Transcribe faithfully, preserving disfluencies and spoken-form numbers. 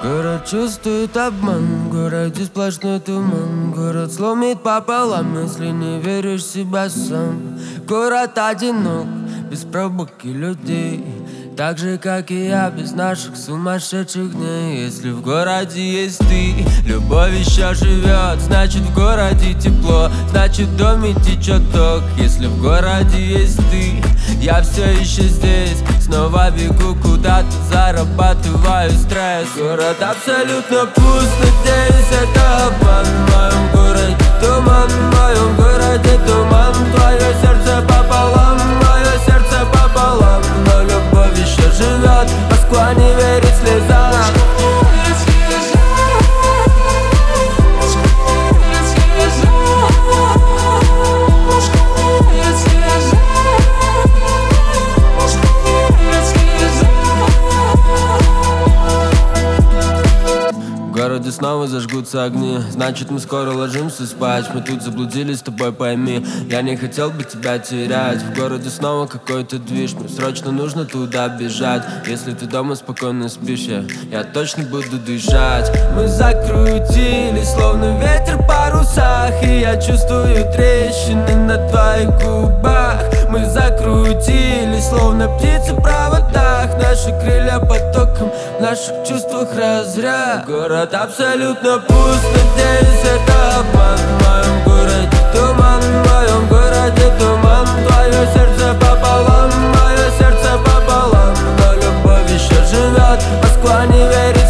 Город чувствует обман, в городе сплошной туман. Город сломит пополам, если не веришь в себя сам. Город одинок, без пробок и людей, так же, как и я, без наших сумасшедших дней. Если в городе есть ты, любовь еще живет. Значит, в городе тепло, значит, в доме течет ток. Если в городе есть ты, я все еще здесь. Снова бегу куда-то, зарабатываю стресс. Город абсолютно пуст, надеюсь, это обман. В моем городе туман, в моем городе туман. Твое сердце пополам, мое сердце пополам. Но любовь еще живет, Москва не верит слезам. В городе снова зажгутся огни, значит, мы скоро ложимся спать. Мы тут заблудились, с тобой пойми, я не хотел бы тебя терять. В городе снова какой-то движ, мне срочно нужно туда бежать. Если ты дома спокойно спишь, я, я точно буду дышать. Мы закрутились, словно ветер в парусах, и я чувствую трещины на твоих губах. Мы закрутились, словно птицы в проводах. Наши крылья потоком, в наших чувствах разряд. Город абсолютно пуст, надеюсь, это обман. В моем городе туман, в моем городе туман. Твое сердце пополам, мое сердце пополам. Но любовь еще живет, Москва не верит